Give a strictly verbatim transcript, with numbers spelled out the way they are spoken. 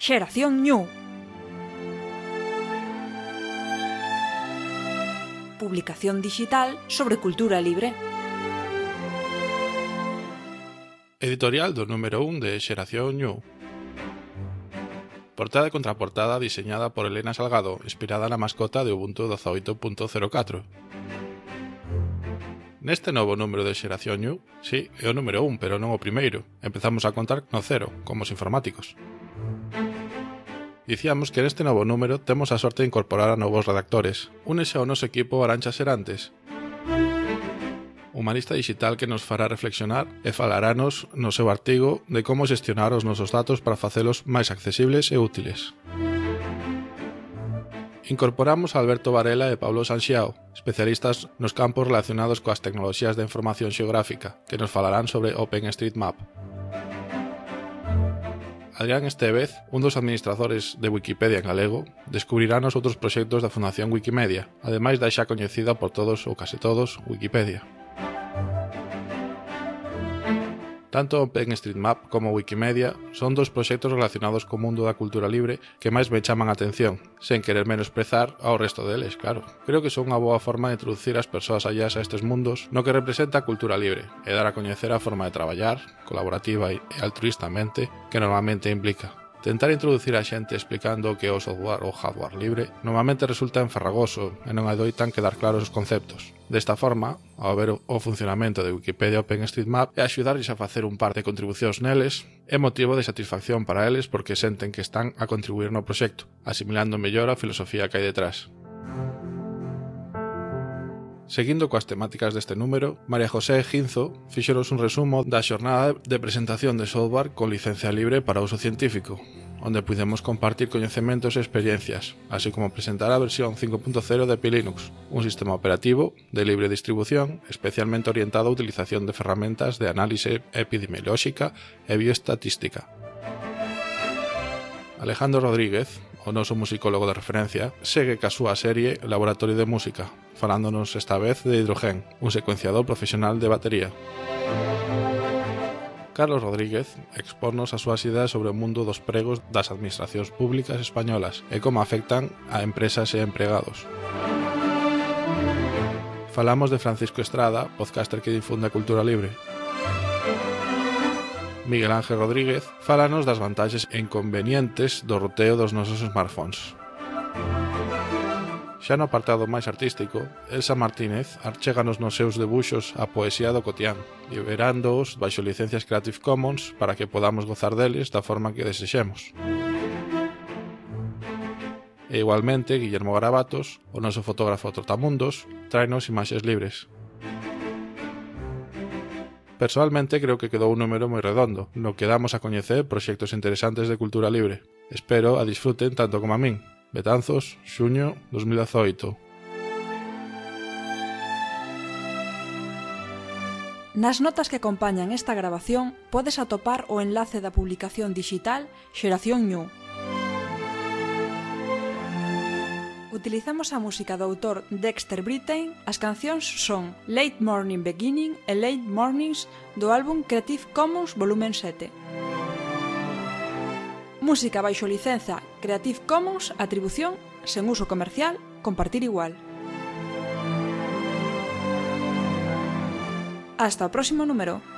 Xeración Ñu. Publicación digital sobre cultura libre. Editorial do número un de Xeración Ñu. Portada e contraportada diseñada por Elena Salgado, inspirada na mascota de Ubuntu dezaoito punto cero catro. Neste novo número de Xeración Ñu, sí, é o número un, pero non o primeiro. Empezamos a contar no cero, como os informáticos. Dicíamos que neste novo número temos a sorte de incorporar a novos redactores. Únese ao noso equipo Arantxa Serantes, humanista digital que nos fará reflexionar e falarános no seu artigo de como xestionar os nosos datos para facelos máis accesibles e útiles. Incorporamos a Alberto Varela e Pablo Sanxiao, especialistas nos campos relacionados coas tecnoloxías de información xeográfica, que nos falarán sobre OpenStreetMap. Adrián Estévez, un dos administradores de Wikipedia en galego, descubrirános outros proxectos da Fundación Wikimedia, ademais da xa coñecida por todos ou case todos Wikipedia. Tanto OpenStreetMap como Wikimedia son dos proxectos relacionados co mundo da cultura libre que máis me chaman a atención, sen querer menosprezar ao resto deles, claro. Creo que son unha boa forma de introducir as persoas allás a estes mundos no que representa a cultura libre e dar a coñecer a forma de traballar, colaborativa e altruistamente, que normalmente implica. Tentar introducir a xente explicando o que é o software ou hardware libre normalmente resulta enfarragoso e non adoitan quedar claros os conceptos. Desta forma, ao ver o funcionamento de Wikipedia OpenStreetMap e axudarlles a facer un par de contribucións neles, é motivo de satisfacción para eles porque senten que están a contribuir no proxecto, asimilando mellor a filosofía que hai detrás. Seguindo coas temáticas deste número, María José Ginzo fixeros un resumo da xornada de presentación de software con licencia libre para uso científico, onde pudemos compartir coñecementos e experiencias, así como presentar a versión cinco punto cero de Pi Linux, un sistema operativo de libre distribución especialmente orientado á utilización de ferramentas de análise epidemiolóxica e bioestatística. Alejandro Rodríguez, o noso musicólogo de referencia, segue ca súa serie Laboratorio de Música, falándonos esta vez de Hidrogen, un secuenciador profesional de batería. Carlos Rodríguez expornos as súas ideas sobre o mundo dos pregos das administracións públicas españolas e como afectan a empresas e empregados. Falamos de Francisco Estrada, podcaster que difunde a cultura libre. Miguel Ángel Rodríguez fálanos das vantaxes e inconvenientes do roteo dos nosos smartphones. Xa no apartado máis artístico, Elsa Martínez archéganos nos seus debuxos a poesía do cotián, liberándoos baixo licencias Creative Commons para que podamos gozar deles da forma que desexemos. E igualmente, Guillermo Garabatos, o noso fotógrafo trotamundos, tráenos imaxes libres. Personalmente creo que quedou un número moi redondo, no que damos a coñecer proxectos interesantes de cultura libre. Espero a disfruten tanto como a min. Betanzos, xuño dos mil dezaoito. Nas notas que acompañan esta grabación podes atopar o enlace da publicación digital Xeración Ñu. Utilizamos a música do autor Dexter Britain. As cancións son Late Morning Beginning e Late Mornings do álbum Creative Commons volumen sete. Música baixo licenza Creative Commons, atribución, sen uso comercial, compartir igual. Hasta o próximo número.